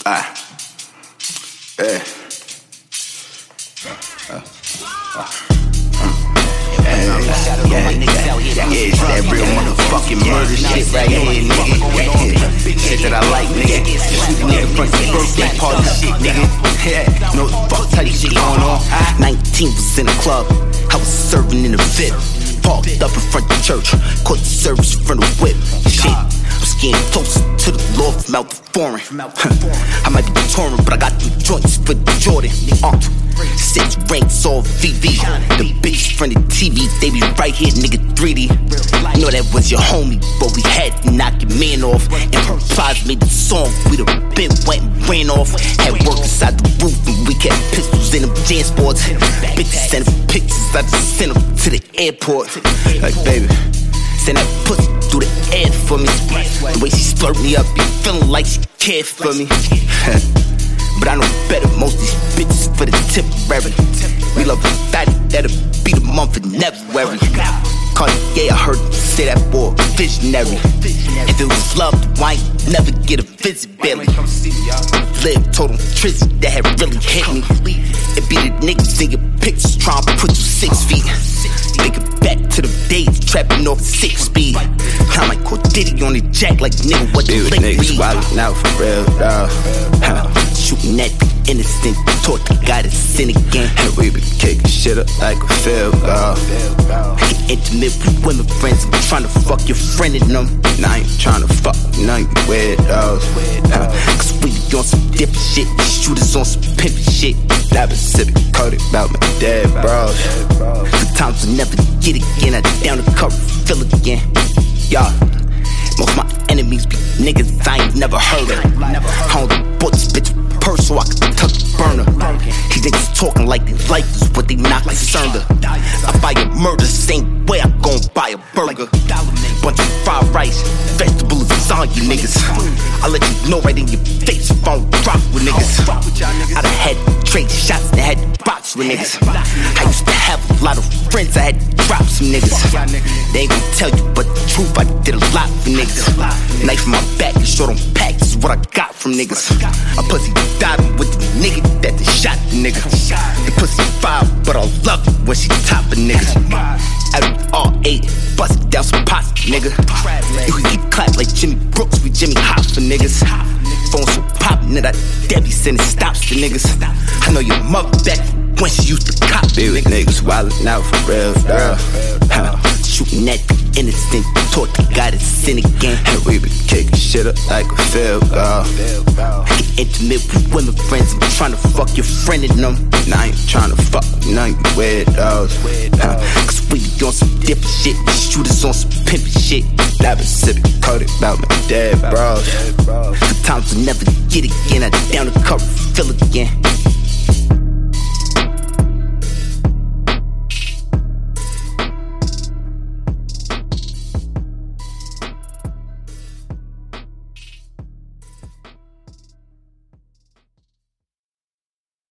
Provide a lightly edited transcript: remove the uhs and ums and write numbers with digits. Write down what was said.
It's that real motherfucking murder shit right here, nigga. Shit that I like, nigga. Shoot nigga front the birthday party shit, nigga. No fuck type shit going on. 19 was in the club, I was serving in the VIP. Parked up in front of the church, caught the service in front of the whip. Shit, I was getting close to the Lord from out the foreign. I might be touring, but I got the joints for the Jordan. 6 ranks all VV. The bitch from the TV, they be right here, nigga 3D. I know that was your homie, but we had to knock your man off. Improvised made the song, we the bit went and ran off. Had work inside the roof, and we kept pistols in them jam sports. Bitches sending pictures, I just sent them to the airport. Like, baby, send that pussy through the air for me. The way she slurped me up, be feeling like she cared for me. But I know better, most these bitches for the temporary. We love a fatty, that'll be the month of February. Cartier, I heard him say that boy visionary. If it was love, why ain't never get a visit, barely. Live told him Trizzy that had really hit me. It be the niggas in your pictures trying to put you 6 feet. Thinking back to the days trapping off 6 speed. I'm like Diddy on the jack, like nigga, what the lick be? Niggas wildin' out for real, dawg. Shooting at the innocent, taught the guy to sin again. And we been kicking shit up like a field goal. Get intimate with women friends, I'm trying to fuck your friend in them. And I ain't tryna fuck none of you weirdos. Cause we be on some different shit, shooters on some pimpin' shit. I been sippin' Cody about my dead bros. Sometimes we never get again, I down the cover, feel again. Y'all, most of my enemies be niggas I ain't never heard of. I don't bought this bitch with a purse so I can tuck the burner. These niggas talking like they life is what they not concerned of. I buy a murder, same way I gon' buy a burger. Bunch of fried rice, vegetable lasagna, niggas. I let you know right in your face if I don't rock with niggas. I done had trade shots that had to box with niggas. I used to have a lot of friends, I had to drop some niggas. They ain't gon' tell you, but the truth, I did a lot for niggas. Knife in my back and short on packs is what I got from niggas. A pussy died with the nigga that they shot the nigga. The pussy fire, but I love it when she top a nigga. Out of R8, bust down some pots, nigga. If we get clapped like Jimmy Brooks, we Jimmy Hop for niggas. Phone so poppin' that I Debbie sending stops to niggas. I know your mother back when she used to cop it. Niggas wildin' out for real, dawg. Shooting at the innocent, taught the guy to sin again. And we been kicking shit up like a field goal. Get intimate with women friends, I'm trying to fuck your friend in them. And I ain't tryna fuck none of you weirdos. Cause we be on some different shit, shooters on some pimpin' shit. I been sippin' Cody about my dead bros. Sometimes we never get again, I down the cover, feel again.